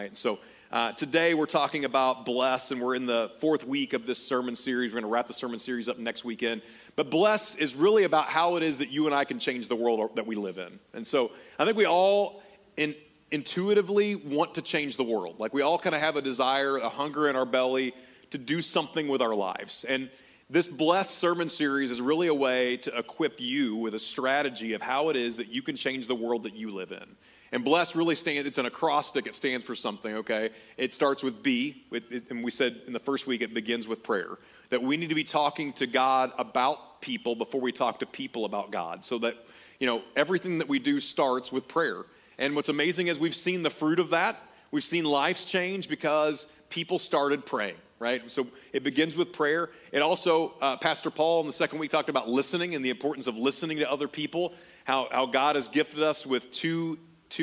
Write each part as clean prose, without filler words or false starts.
Right, so today we're talking about bless, and we're in the fourth week of this sermon series. We're going to wrap the sermon series up next weekend. But bless is really about how it is that you and I can change the world that we live in. And so I think we all intuitively want to change the world. Like we all kind of have a desire, a hunger in our belly to do something with our lives. And this blessed sermon series is really a way to equip you with a strategy of how it is that you can change the world that you live in. And bless really it's an acrostic. It stands for something, okay? It starts with B, and we said in the first week it begins with prayer. That we need to be talking to God about people before we talk to people about God. So that, everything that we do starts with prayer. And what's amazing is we've seen the fruit of that. We've seen lives change because people started praying, right? So it begins with prayer. It also, Pastor Paul in the second week talked about listening and the importance of listening to other people, how God has gifted us with two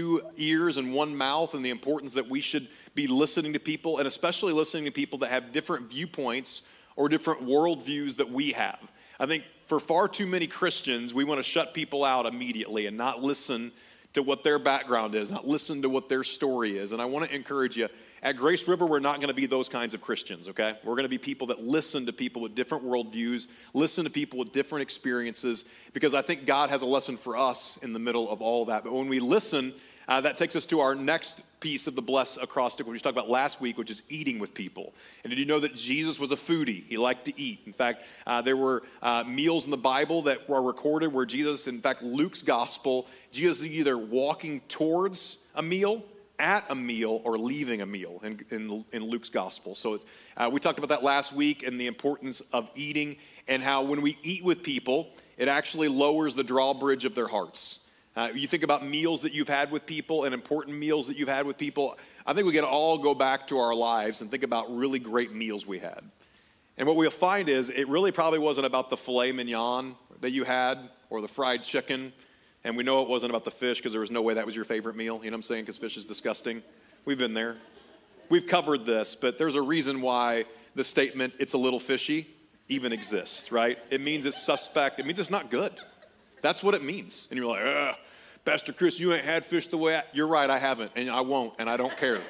ears and one mouth, and the importance that we should be listening to people, and especially listening to people that have different viewpoints or different worldviews that we have. I think for far too many Christians, we want to shut people out immediately and not listen to what their background is, not listen to what their story is. And I want to encourage you, at Grace River, we're not going to be those kinds of Christians, okay? We're going to be people that listen to people with different worldviews, listen to people with different experiences, because I think God has a lesson for us in the middle of all that. But when we listen, that takes us to our next piece of the bless acrostic, which we talked about last week, which is eating with people. And did you know that Jesus was a foodie? He liked to eat. In fact, there were meals in the Bible that were recorded where Jesus, in fact, Luke's gospel, Jesus is either walking towards a meal, at a meal, or leaving a meal in Luke's gospel. So we talked about that last week and the importance of eating and how when we eat with people, it actually lowers the drawbridge of their hearts. You think about meals that you've had with people and important meals that you've had with people. I think we can all go back to our lives and think about really great meals we had. And what we'll find is it really probably wasn't about the filet mignon that you had or the fried chicken. And we know it wasn't about the fish because there was no way that was your favorite meal. You know what I'm saying? Because fish is disgusting. We've been there. We've covered this, but there's a reason why the statement, "it's a little fishy," even exists, right? It means it's suspect. It means it's not good. That's what it means. And you're like, Pastor Chris, you ain't had fish the way you're right, I haven't, and I won't, and I don't care.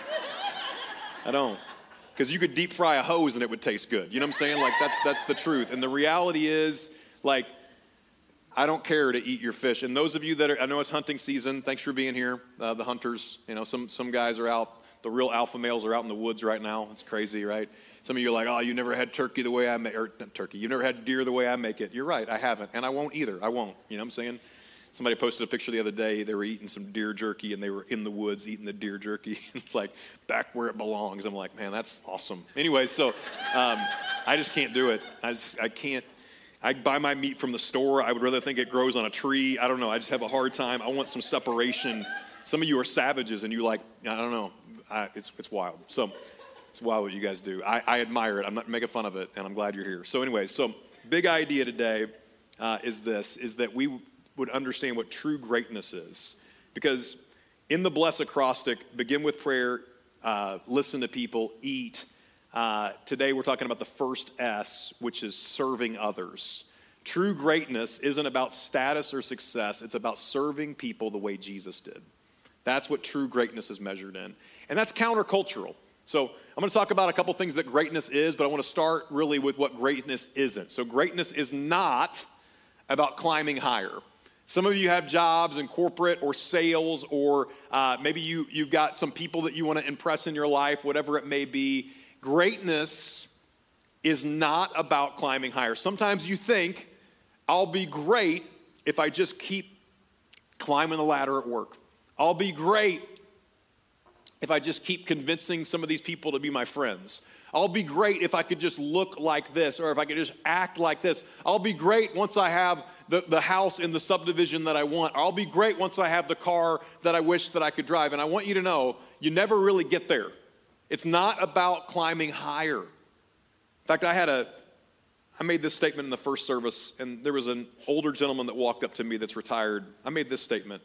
I don't. Because you could deep fry a hose and it would taste good. You know what I'm saying? Like, that's the truth. And the reality is, like, I don't care to eat your fish. And those of you that I know it's hunting season, thanks for being here, the hunters. Some guys are out. The real alpha males are out in the woods right now. It's crazy, right? Some of you are like, you never had turkey the way I make, or not turkey. You never had deer the way I make it. You're right, I haven't, and I won't either. I won't. You know what I'm saying? Somebody posted a picture the other day. They were eating some deer jerky, and they were in the woods eating the deer jerky. It's like back where it belongs. I'm like, man, that's awesome. Anyway, so I just can't do it. I can't. I buy my meat from the store. I would rather think it grows on a tree. I don't know. I just have a hard time. I want some separation. Some of you are savages, and you like, I don't know. It's wild. So it's wild what you guys do. I admire it. I'm not making fun of it, and I'm glad you're here. So anyway, big idea today is that we would understand what true greatness is. Because in the bless acrostic, begin with prayer, listen to people, eat. Today we're talking about the first S, which is serving others. True greatness isn't about status or success. It's about serving people the way Jesus did. That's what true greatness is measured in. And that's countercultural. So I'm going to talk about a couple things that greatness is, but I want to start really with what greatness isn't. So greatness is not about climbing higher. Some of you have jobs in corporate or sales, or maybe you've got some people that you want to impress in your life, whatever it may be. Greatness is not about climbing higher. Sometimes you think, I'll be great if I just keep climbing the ladder at work. I'll be great if I just keep convincing some of these people to be my friends. I'll be great if I could just look like this, or if I could just act like this. I'll be great once I have the house in the subdivision that I want. I'll be great once I have the car that I wish that I could drive. And I want you to know, you never really get there. It's not about climbing higher. In fact, I made this statement in the first service, and there was an older gentleman that walked up to me that's retired. I made this statement.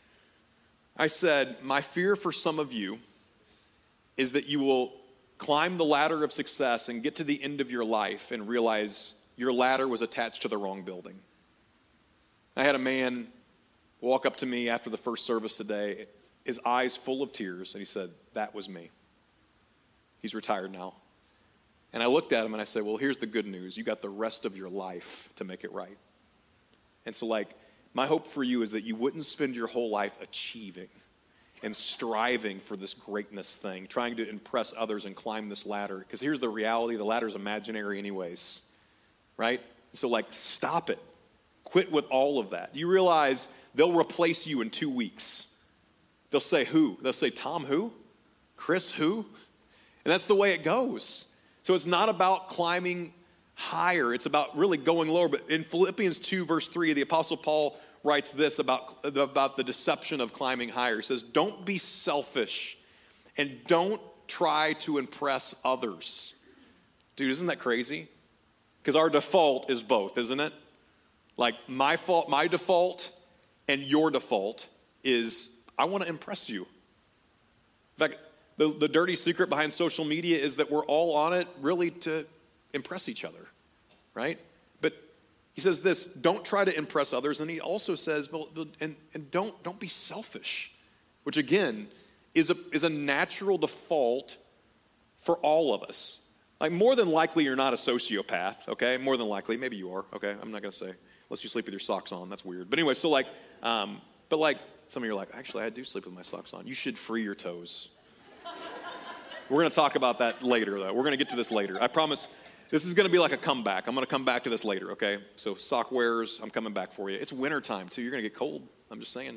I said, my fear for some of you is that you will climb the ladder of success and get to the end of your life and realize your ladder was attached to the wrong building. I had a man walk up to me after the first service today his eyes full of tears, and he said, that was me. He's retired now. And I looked at him and I said, well, here's the good news. You got the rest of your life to make it right. And so my hope for you is that you wouldn't spend your whole life achieving and striving for this greatness thing, trying to impress others and climb this ladder. Because here's the reality, the ladder's imaginary anyways, right? So stop it. Quit with all of that. Do you realize they'll replace you in 2 weeks? They'll say who? They'll say Tom who? Chris who? And that's the way it goes. So it's not about climbing higher. It's about really going lower. But in Philippians 2, verse 3, the Apostle Paul writes this about the deception of climbing higher. He says, don't be selfish and don't try to impress others. Dude, isn't that crazy? Because our default is both, isn't it? My default and your default is I want to impress you. In fact, the dirty secret behind social media is that we're all on it really to impress each other, right? But he says this, don't try to impress others. And he also says, and don't be selfish, which again is a natural default for all of us. More than likely you're not a sociopath, okay? More than likely, maybe you are, okay? I'm not going to say, unless you sleep with your socks on, that's weird. But anyway, so some of you are like, actually I do sleep with my socks on. You should free your toes. We're going to talk about that later, though. We're going to get to this later. I promise this is going to be like a comeback. I'm going to come back to this later, okay? So sock wearers, I'm coming back for you. It's wintertime, too. You're going to get cold. I'm just saying.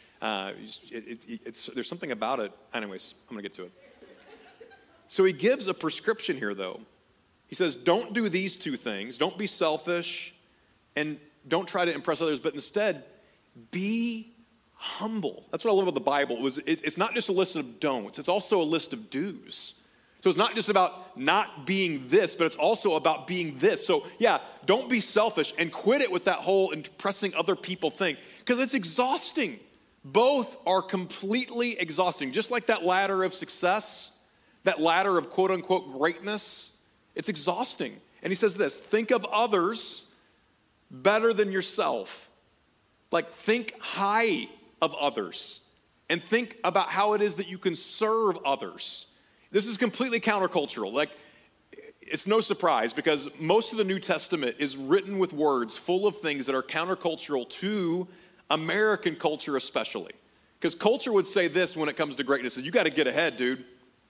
There's something about it. Anyways, I'm going to get to it. So he gives a prescription here, though. He says, don't do these two things. Don't be selfish and don't try to impress others, but instead, be humble. That's what I love about the Bible. It's not just a list of don'ts. It's also a list of do's. So it's not just about not being this, but it's also about being this. So yeah, don't be selfish and quit it with that whole impressing other people thing, because it's exhausting. Both are completely exhausting. Just like that ladder of success, that ladder of quote unquote greatness, it's exhausting. And he says this, think of others better than yourself. Think high of others and think about how it is that you can serve others. This is completely countercultural. It's no surprise because most of the New Testament is written with words full of things that are countercultural to American culture especially. Because culture would say this when it comes to greatness, is you got to get ahead, dude.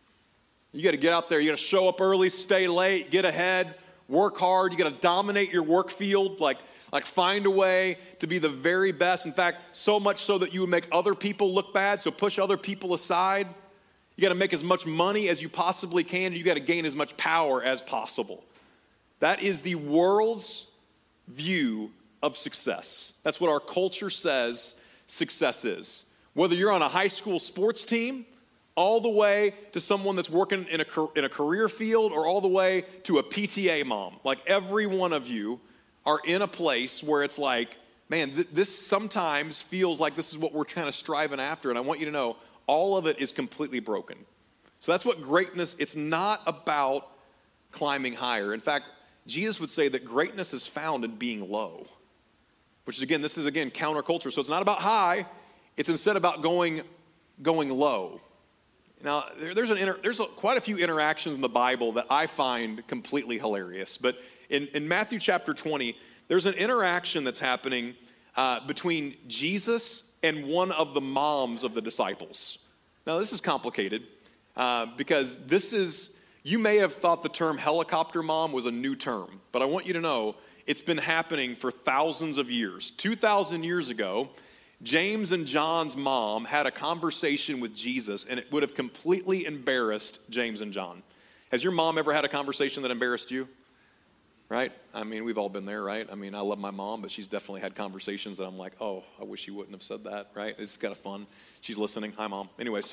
You got to get out there. You got to show up early, stay late, get ahead, work hard. You got to dominate your work field. Find a way to be the very best. In fact, so much so that you would make other people look bad. So push other people aside. You got to make as much money as you possibly can. You got to gain as much power as possible. That is the world's view of success. That's what our culture says success is. Whether you're on a high school sports team, all the way to someone that's working in a career field, or all the way to a PTA mom. Every one of you are in a place where it's man, this sometimes feels like this is what we're kind of striving after. And I want you to know, all of it is completely broken. So that's what greatness, it's not about climbing higher. In fact, Jesus would say that greatness is found in being low. Which is, this is counterculture. So it's not about high. It's instead about going low. Now, there's quite a few interactions in the Bible that I find completely hilarious. But in Matthew chapter 20, there's an interaction that's happening between Jesus and one of the moms of the disciples. Now, this is complicated because you may have thought the term helicopter mom was a new term. But I want you to know it's been happening for thousands of years. 2,000 years ago, James and John's mom had a conversation with Jesus, and it would have completely embarrassed James and John. Has your mom ever had a conversation that embarrassed you? Right? We've all been there, right? I love my mom, but she's definitely had conversations that I'm like, oh, I wish she wouldn't have said that, right? It's kind of fun. She's listening. Hi, Mom. Anyway,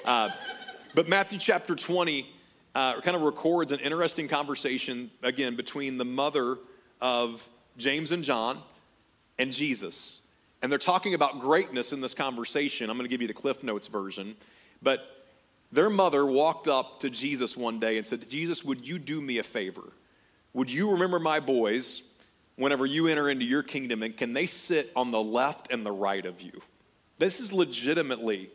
but Matthew chapter 20 kind of records an interesting conversation, again, between the mother of James and John and Jesus. And they're talking about greatness in this conversation. I'm going to give you the Cliff Notes version. But their mother walked up to Jesus one day and said, Jesus, would you do me a favor? Would you remember my boys whenever you enter into your kingdom, and can they sit on the left and the right of you? This is legitimately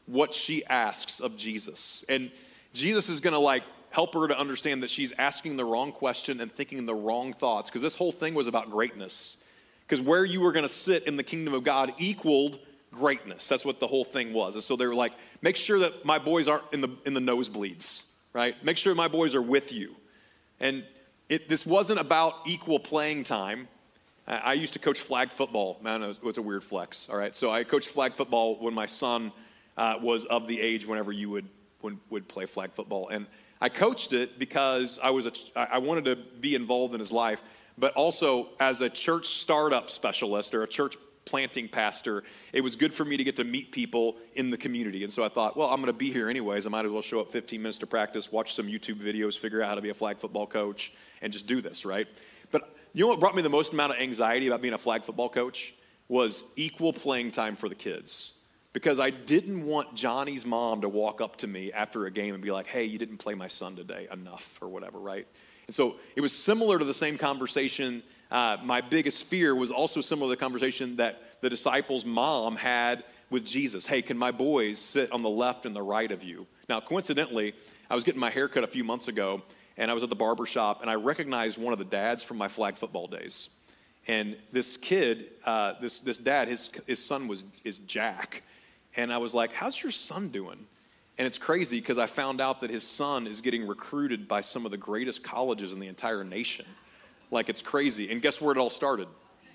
what she asks of Jesus. And Jesus is going to help her to understand that she's asking the wrong question and thinking the wrong thoughts, because this whole thing was about greatness. Because where you were going to sit in the kingdom of God equaled greatness. That's what the whole thing was. And so they were like, make sure that my boys aren't in the nosebleeds, right? Make sure my boys are with you. And this wasn't about equal playing time. I used to coach flag football. Man, it was a weird flex, all right? So I coached flag football when my son was of the age whenever you would play flag football. And I coached it because I wanted to be involved in his life, but also as a church startup specialist or a church planting pastor, it was good for me to get to meet people in the community. And so I thought, well, I'm going to be here anyways. I might as well show up 15 minutes to practice, watch some YouTube videos, figure out how to be a flag football coach, and just do this, right? But you know what brought me the most amount of anxiety about being a flag football coach was equal playing time for the kids. Because I didn't want Johnny's mom to walk up to me after a game and be like, hey, you didn't play my son today enough or whatever, right? And so it was similar to the same conversation. My biggest fear was also similar to the conversation that the disciples' mom had with Jesus. Hey, can my boys sit on the left and the right of you? Now, coincidentally, I was getting my hair cut a few months ago, and I was at the barber shop, and I recognized one of the dads from my flag football days. And this kid, this dad, his son is Jack. And I was like, how's your son doing? And it's crazy because I found out that his son is getting recruited by some of the greatest colleges in the entire nation. Like, it's crazy. And guess where it all started?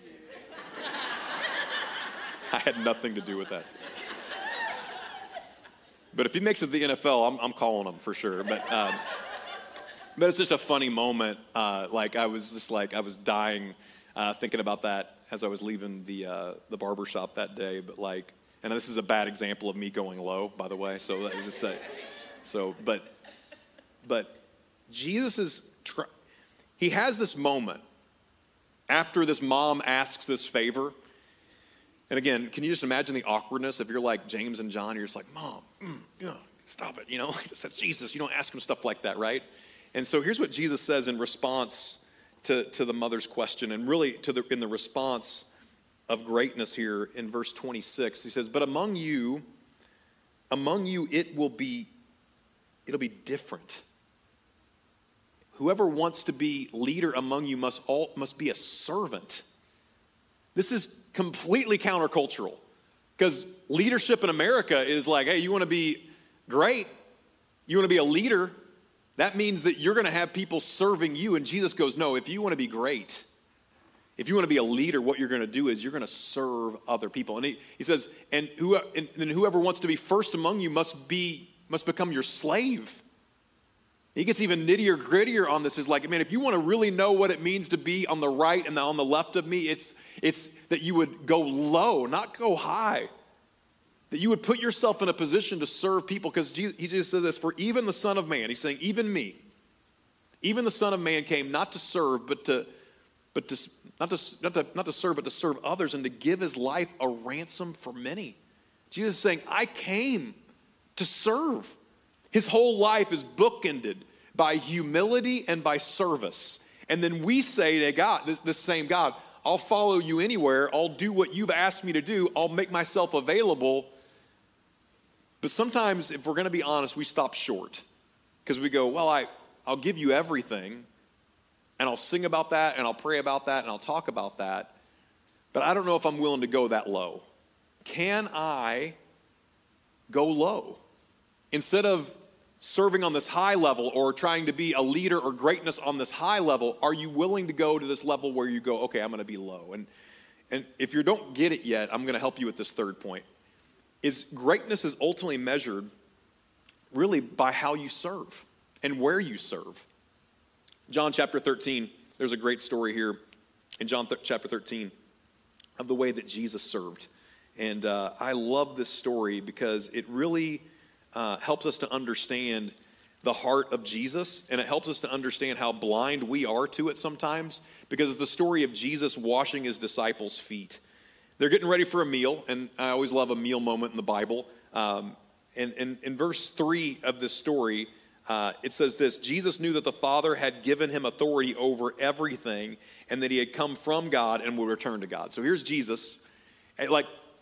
I had nothing to do with that. But if he makes it to the NFL, I'm calling him for sure. But it's just a funny moment. I was dying thinking about that as I was leaving the barbershop that day. But and this is a bad example of me going low, by the way. But Jesus he has this moment after this mom asks this favor. And again, can you just imagine the awkwardness if you're like James and John, you're just like, Mom, stop it. That's Jesus. You don't ask him stuff like that, right? And so here's what Jesus says in response to the mother's question, and really in the response of greatness here in verse 26. He says, but among you it'll be different. Whoever wants to be leader among you must be a servant. This is completely countercultural, because leadership in America is like, hey, you want to be great? You want to be a leader? That means that you're going to have people serving you. And Jesus goes, no, if you want to be great, if you want to be a leader, what you're going to do is you're going to serve other people. And he says, and then whoever wants to be first among you must become your slave. He gets even nittier-grittier on this. Is like, man, if you want to really know what it means to be on the right and on the left of me, it's that you would go low, not go high. That you would put yourself in a position to serve people, because he just says this, for even the Son of Man, he's saying, even me, even the Son of Man came not to serve, not to serve, but to serve others and to give his life a ransom for many. Jesus is saying, I came to serve. His whole life is bookended by humility and by service. And then we say to God, this same God, I'll follow you anywhere. I'll do what you've asked me to do. I'll make myself available. But sometimes, if we're going to be honest, we stop short. Because we go, well, I'll give you everything. And I'll sing about that, and I'll pray about that, and I'll talk about that. But I don't know if I'm willing to go that low. Can I go low? Instead of serving on this high level or trying to be a leader or greatness on this high level, are you willing to go to this level where you go, okay, I'm going to be low? And if you don't get it yet, I'm going to help you with this third point. Greatness is ultimately measured really by how you serve and where you serve. John chapter 13, there's a great story here in John chapter 13 of the way that Jesus served. And I love this story because it really helps us to understand the heart of Jesus, and it helps us to understand how blind we are to it sometimes, because it's the story of Jesus washing his disciples' feet. They're getting ready for a meal, and I always love a meal moment in the Bible. And in verse 3 of this story, it says this: Jesus knew that the Father had given him authority over everything, and that he had come from God and would return to God. So here's Jesus.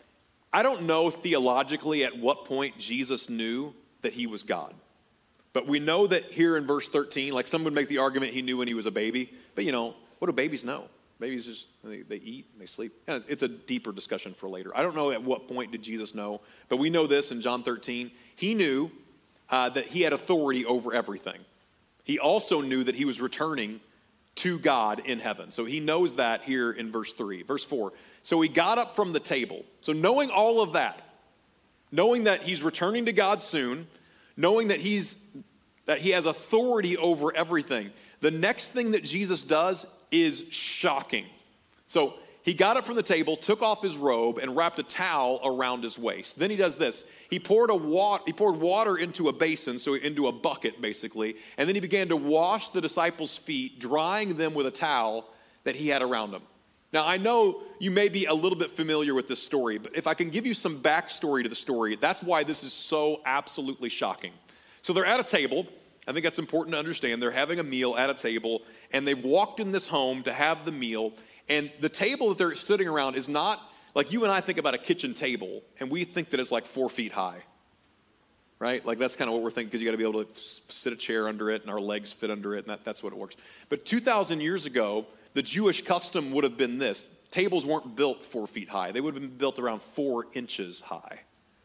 I don't know theologically at what point Jesus knew that he was God. But we know that here in verse 13, like some would make the argument he knew when he was a baby. But what do babies know? Babies just, they eat and they sleep. And it's a deeper discussion for later. I don't know at what point did Jesus know. But we know this in John 13. He knew that he had authority over everything. He also knew that he was returning to God in heaven. So he knows that here in verse 3. Verse 4. So he got up from the table. So knowing all of that, knowing that he's returning to God soon, knowing that he has authority over everything, the next thing that Jesus does is shocking. So he got up from the table, took off his robe, and wrapped a towel around his waist. Then he does this. He poured water into a basin, so into a bucket basically, and then he began to wash the disciples' feet, drying them with a towel that he had around him. Now, I know you may be a little bit familiar with this story, but if I can give you some backstory to the story, that's why this is so absolutely shocking. So they're at a table. I think that's important to understand. They're having a meal at a table, and they've walked in this home to have the meal. And the table that they're sitting around is not like you and I think about a kitchen table, and we think that it's like 4 feet high, right? Like that's kind of what we're thinking because you got to be able to sit a chair under it, and our legs fit under it, and that's what it works. But 2,000 years ago, the Jewish custom would have been this. Tables weren't built 4 feet high. They would have been built around 4 inches high.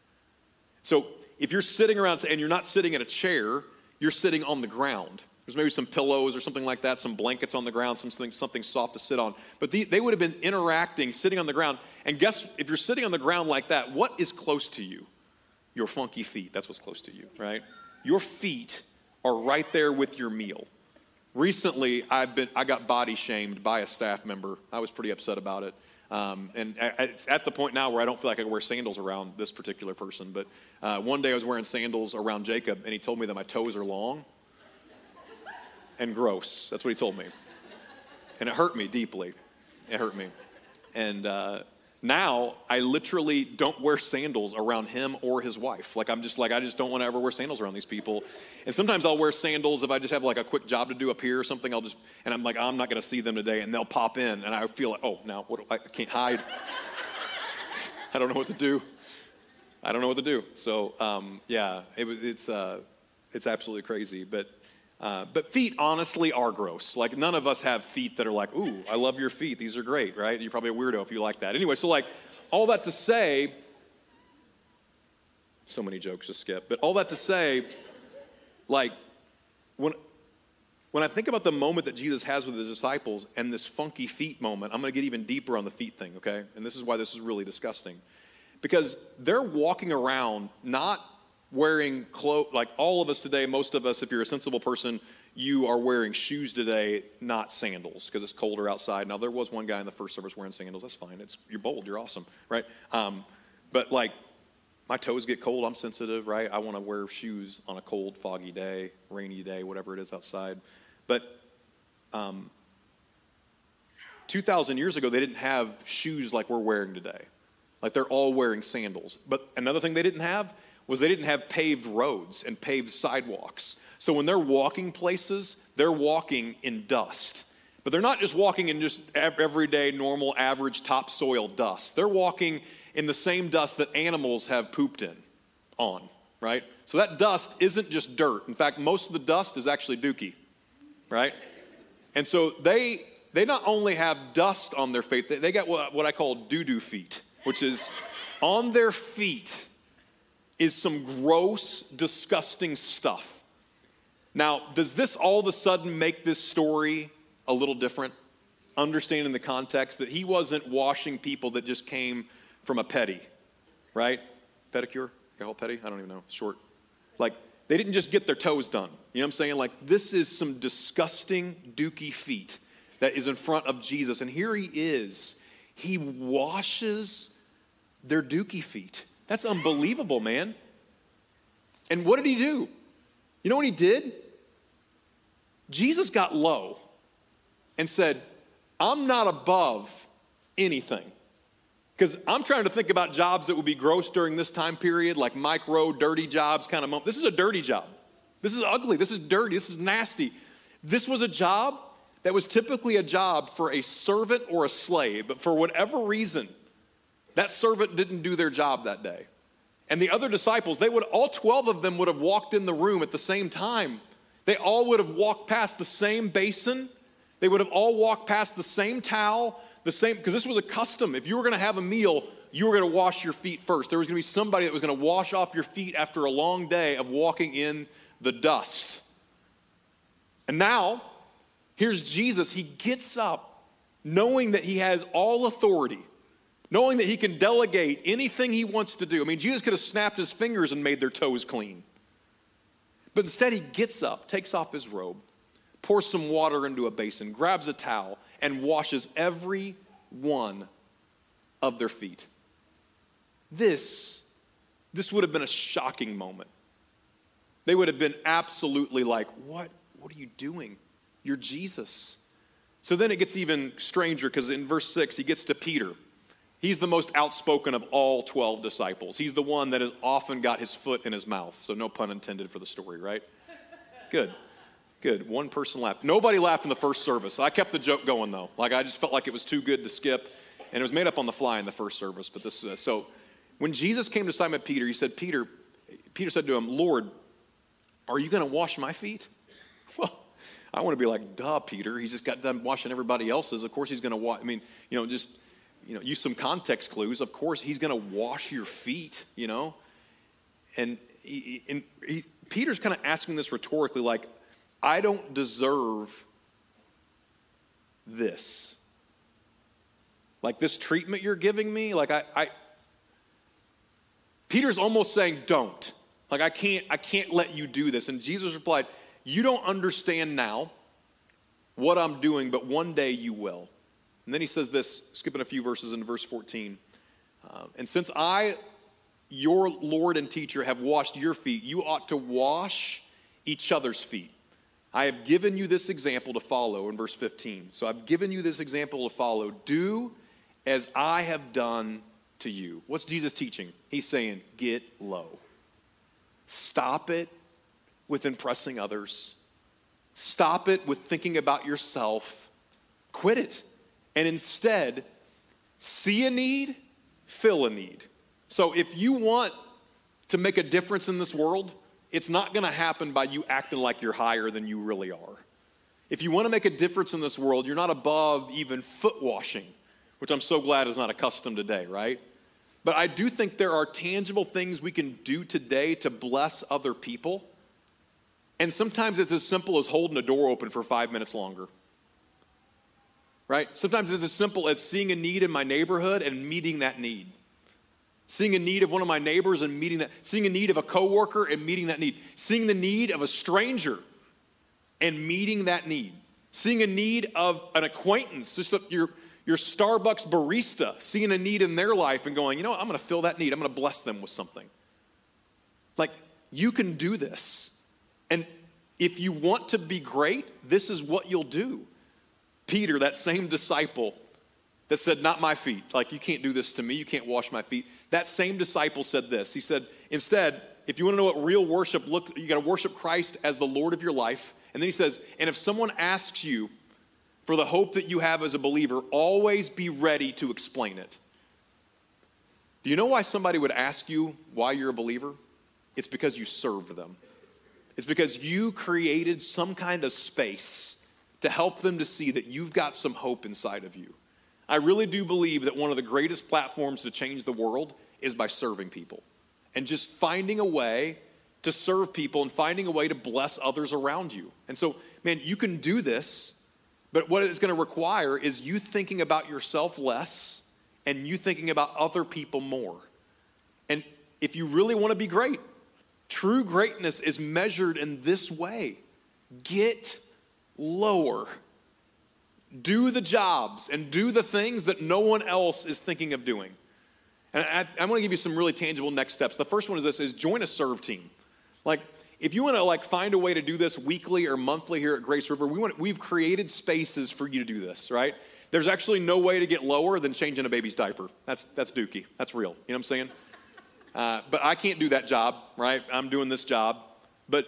So if you're sitting around and you're not sitting at a chair, you're sitting on the ground. There's maybe some pillows or something like that, some blankets on the ground, something soft to sit on. But they would have been interacting, sitting on the ground. And guess, if you're sitting on the ground like that, what is close to you? Your funky feet. That's what's close to you, right? Your feet are right there with your meal. Recently, I got body shamed by a staff member. I was pretty upset about it. And it's at the point now where I don't feel like I can wear sandals around this particular person. But one day I was wearing sandals around Jacob, and he told me that my toes are long and gross. That's what he told me. And it hurt me deeply. It hurt me. And now I literally don't wear sandals around him or his wife. Like I just don't want to ever wear sandals around these people. And sometimes I'll wear sandals if I just have like a quick job to do up here or something. I'm like, I'm not going to see them today, and they'll pop in, and I feel like, oh, now I can't hide. I don't know what to do. So yeah, it's absolutely crazy. But feet honestly are gross. Like none of us have feet that are like, ooh, I love your feet. These are great, right? You're probably a weirdo if you like that. Anyway, so like all that to say, so many jokes to skip, but all that to say, like when I think about the moment that Jesus has with his disciples and this funky feet moment, I'm going to get even deeper on the feet thing, okay? And this is why this is really disgusting. Because they're walking around not wearing clothes, like all of us today, most of us, if you're a sensible person, you are wearing shoes today, not sandals, because it's colder outside. Now, there was one guy in the first service wearing sandals. That's fine. You're bold. You're awesome, right? But like, my toes get cold. I'm sensitive, right? I want to wear shoes on a cold, foggy day, rainy day, whatever it is outside. But 2,000 years ago, they didn't have shoes like we're wearing today. Like they're all wearing sandals. But another thing they didn't have was they didn't have paved roads and paved sidewalks. So when they're walking places, they're walking in dust. But they're not just walking in just everyday, normal, average topsoil dust. They're walking in the same dust that animals have pooped on, right? So that dust isn't just dirt. In fact, most of the dust is actually dookie, right? And so they not only have dust on their feet, they got what I call doo-doo feet, which is on their feet is some gross, disgusting stuff. Now, does this all of a sudden make this story a little different? Understanding the context that he wasn't washing people that just came from a pedi, right? Pedicure? Can I call pedi? I don't even know. Short. Like, they didn't just get their toes done. You know what I'm saying? Like, this is some disgusting dookie feet that is in front of Jesus. And here he is. He washes their dookie feet. That's unbelievable, man. And what did he do? You know what he did? Jesus got low and said, I'm not above anything. Because I'm trying to think about jobs that would be gross during this time period, like micro, dirty jobs kind of moment. This is a dirty job. This is ugly. This is dirty. This is nasty. This was a job that was typically a job for a servant or a slave. But for whatever reason, that servant didn't do their job that day. And the other disciples, all 12 of them would have walked in the room at the same time. They all would have walked past the same basin. They would have all walked past the same towel, because this was a custom. If you were going to have a meal, you were going to wash your feet first. There was going to be somebody that was going to wash off your feet after a long day of walking in the dust. And now, here's Jesus. He gets up knowing that he has all authority, knowing that he can delegate anything he wants to do. I mean, Jesus could have snapped his fingers and made their toes clean. But instead, he gets up, takes off his robe, pours some water into a basin, grabs a towel, and washes every one of their feet. This would have been a shocking moment. They would have been absolutely like, what are you doing? You're Jesus. So then it gets even stranger, because in verse 6, he gets to Peter. He's the most outspoken of all 12 disciples. He's the one that has often got his foot in his mouth. So no pun intended for the story, right? Good. One person laughed. Nobody laughed in the first service. I kept the joke going, though. Like, I just felt like it was too good to skip. And it was made up on the fly in the first service. But so when Jesus came to Simon Peter, he said, Peter said to him, Lord, are you going to wash my feet? Well, I want to be like, duh, Peter. He's just got done washing everybody else's. Of course he's going to wash. I mean, use some context clues. Of course he's going to wash your feet, And Peter's kind of asking this rhetorically, like, I don't deserve this. Like, this treatment you're giving me, like Peter's almost saying, don't. Like, I can't let you do this. And Jesus replied, you don't understand now what I'm doing, but one day you will. And then he says this, skipping a few verses into verse 14. And since I, your Lord and teacher, have washed your feet, you ought to wash each other's feet. I have given you this example to follow in verse 15. So I've given you this example to follow. Do as I have done to you. What's Jesus teaching? He's saying, get low. Stop it with impressing others. Stop it with thinking about yourself. Quit it. And instead, see a need, fill a need. So if you want to make a difference in this world, it's not going to happen by you acting like you're higher than you really are. If you want to make a difference in this world, you're not above even foot washing, which I'm so glad is not a custom today, right? But I do think there are tangible things we can do today to bless other people. And sometimes it's as simple as holding a door open for 5 minutes longer. Right? Sometimes it's as simple as seeing a need in my neighborhood and meeting that need. Seeing a need of one of my neighbors and meeting that. Seeing a need of a coworker and meeting that need. Seeing the need of a stranger and meeting that need. Seeing a need of an acquaintance, just your Starbucks barista, seeing a need in their life and going, I'm going to fill that need. I'm going to bless them with something. Like, you can do this. And if you want to be great, this is what you'll do. Peter, that same disciple that said, not my feet. Like, you can't do this to me. You can't wash my feet. That same disciple said this. He said, instead, if you want to know what real worship you got to worship Christ as the Lord of your life. And then he says, and if someone asks you for the hope that you have as a believer, always be ready to explain it. Do you know why somebody would ask you why you're a believer? It's because you served them. It's because you created some kind of space to help them to see that you've got some hope inside of you. I really do believe that one of the greatest platforms to change the world is by serving people. And just finding a way to serve people and finding a way to bless others around you. And so, man, you can do this, but what it's going to require is you thinking about yourself less and you thinking about other people more. And if you really want to be great, true greatness is measured in this way. Get lower. Do the jobs and do the things that no one else is thinking of doing. And I'm going to give you some really tangible next steps. The first one is join a serve team. Like, if you want to find a way to do this weekly or monthly here at Grace River, we've created spaces for you to do this, right? There's actually no way to get lower than changing a baby's diaper. That's dookie. That's real. You know what I'm saying? But I can't do that job, right? I'm doing this job. But,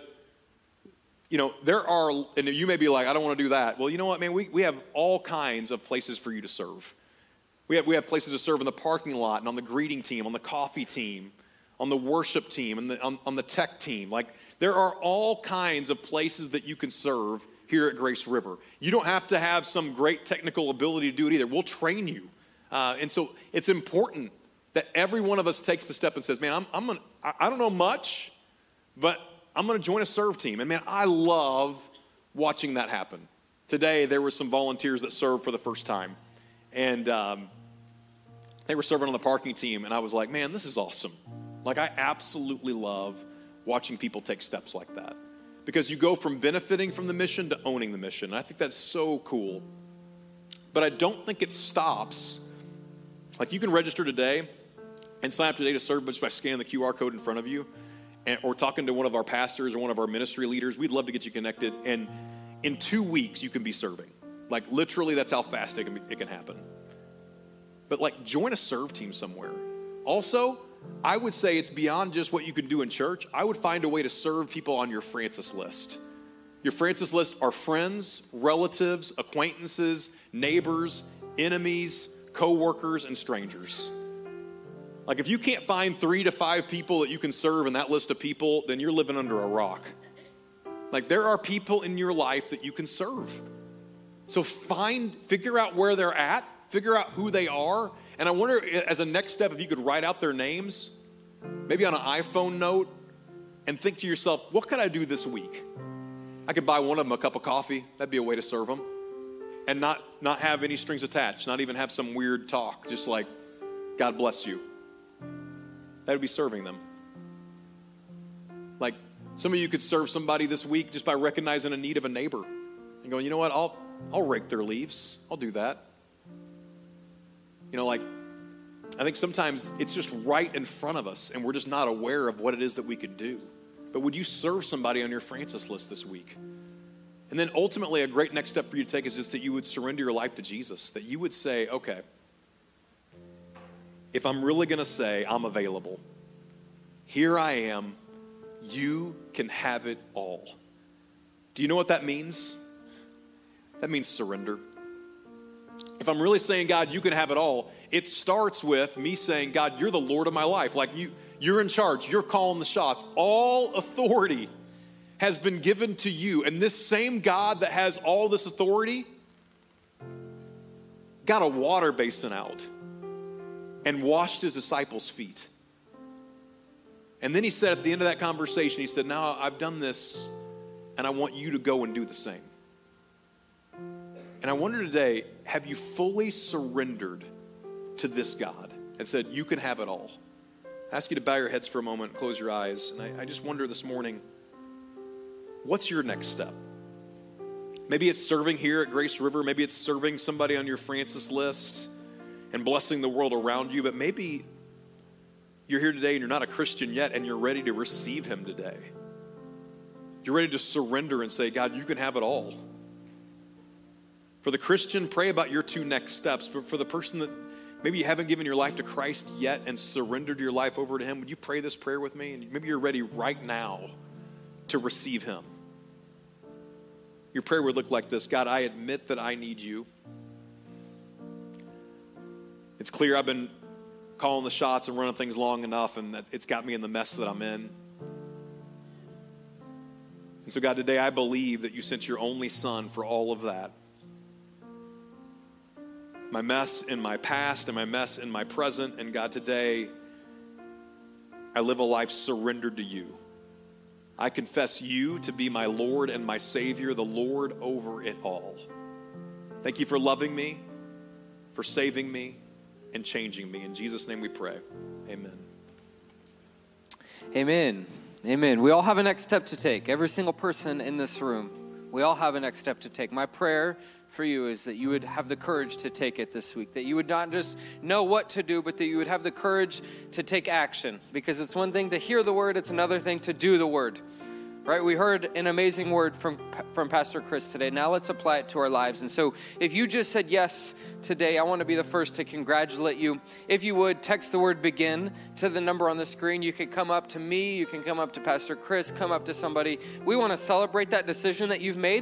there are, and you may be like, I don't want to do that. Well, you know what, man? We have all kinds of places for you to serve. We have places to serve in the parking lot and on the greeting team, on the coffee team, on the worship team, and on the tech team. Like, there are all kinds of places that you can serve here at Grace River. You don't have to have some great technical ability to do it either. We'll train you. And so it's important that every one of us takes the step and says, man, I don't know much, but I'm going to join a serve team. And man, I love watching that happen. Today, there were some volunteers that served for the first time. And they were serving on the parking team, and I was like, man, this is awesome. Like, I absolutely love watching people take steps like that. Because you go from benefiting from the mission to owning the mission. And I think that's so cool. But I don't think it stops. Like, you can register today and sign up today to serve just by scanning the QR code in front of you, or talking to one of our pastors or one of our ministry leaders. We'd love to get you connected. And in 2 weeks, you can be serving. Like, literally, that's how fast it can happen. But, like, join a serve team somewhere. Also, I would say it's beyond just what you can do in church. I would find a way to serve people on your Francis list. Your Francis list are friends, relatives, acquaintances, neighbors, enemies, co-workers, and strangers. Like, if you can't find 3 to 5 people that you can serve in that list of people, then you're living under a rock. Like, there are people in your life that you can serve. So figure out where they're at, figure out who they are. And I wonder, as a next step, if you could write out their names, maybe on an iPhone note, and think to yourself, what could I do this week? I could buy one of them a cup of coffee. That'd be a way to serve them. And not have any strings attached, not even have some weird talk, just like, God bless you. That would be serving them. Like, some of you could serve somebody this week just by recognizing a need of a neighbor and going, you know what, I'll rake their leaves. I'll do that. You know, like, I think sometimes it's just right in front of us and we're just not aware of what it is that we could do. But would you serve somebody on your Francis list this week? And then ultimately, a great next step for you to take is just that you would surrender your life to Jesus, that you would say, okay, if I'm really going to say I'm available, here I am, you can have it all. Do you know what that means? That means surrender. If I'm really saying, God, you can have it all, it starts with me saying, God, you're the Lord of my life. Like, you're in charge. You're calling the shots. All authority has been given to you. And this same God that has all this authority got a water basin out and washed his disciples' feet. And then he said at the end of that conversation, he said, now I've done this and I want you to go and do the same. And I wonder today, have you fully surrendered to this God and said, you can have it all? I ask you to bow your heads for a moment, close your eyes. And I just wonder this morning, what's your next step? Maybe it's serving here at Grace River. Maybe it's serving somebody on your Francis list and blessing the world around you. But maybe you're here today and you're not a Christian yet and you're ready to receive him today. You're ready to surrender and say, God, you can have it all. For the Christian, pray about your 2 next steps. But for the person that maybe you haven't given your life to Christ yet and surrendered your life over to him, would you pray this prayer with me? And maybe you're ready right now to receive him. Your prayer would look like this: God, I admit that I need you. It's clear I've been calling the shots and running things long enough, and that it's got me in the mess that I'm in. And so, God, today I believe that you sent your only son for all of that. My mess in my past and my mess in my present. And God, today I live a life surrendered to you. I confess you to be my Lord and my Savior, the Lord over it all. Thank you for loving me, for saving me, and changing me. In Jesus' name we pray. Amen. Amen. Amen. We all have a next step to take. Every single person in this room, we all have a next step to take. My prayer for you is that you would have the courage to take it this week, that you would not just know what to do, but that you would have the courage to take action. Because it's one thing to hear the word, it's another thing to do the word. Right? We heard an amazing word from Pastor Chris today. Now let's apply it to our lives. And so if you just said yes today, I want to be the first to congratulate you. If you would, text the word BEGIN to the number on the screen. You can come up to me. You can come up to Pastor Chris. Come up to somebody. We want to celebrate that decision that you've made.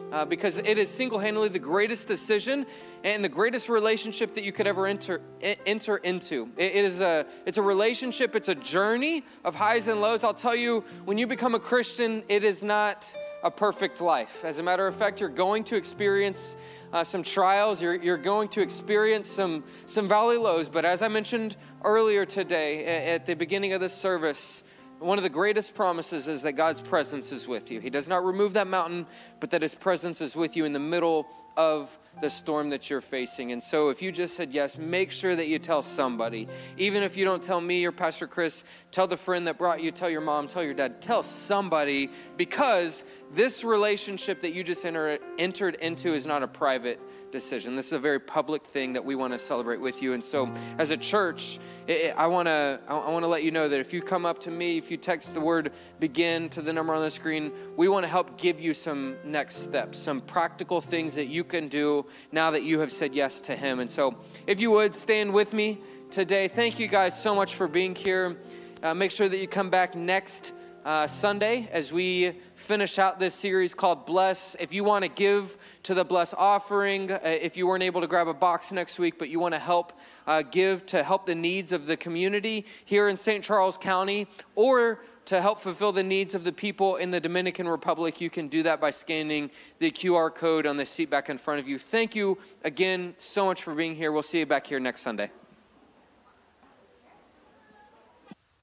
because it is single-handedly the greatest decision and the greatest relationship that you could ever enter into. It's a relationship. It's a journey of highs and lows. I'll tell you, when you become a Christian, it is not a perfect life. As a matter of fact, you're going to experience some trials. You're going to experience some valley lows. But as I mentioned earlier today, at the beginning of this service, one of the greatest promises is that God's presence is with you. He does not remove that mountain, but that his presence is with you in the middle of the storm that you're facing. And so if you just said yes, make sure that you tell somebody. Even if you don't tell me or Pastor Chris, tell the friend that brought you, tell your mom, tell your dad, tell somebody, because this relationship that you just entered into is not a private decision. This is a very public thing that we want to celebrate with you. And so as a church, I want to let you know that if you come up to me, if you text the word begin to the number on the screen, we want to help give you some next steps, some practical things that you can do now that you have said yes to him. And so if you would stand with me today, thank you guys so much for being here. Make sure that you come back next Sunday as we finish out this series called Bless. If you want to give to the Bless offering, if you weren't able to grab a box next week, but you want to help give to help the needs of the community here in St. Charles County, or to help fulfill the needs of the people in the Dominican Republic, you can do that by scanning the QR code on the seat back in front of you. Thank you again so much for being here. We'll see you back here next Sunday.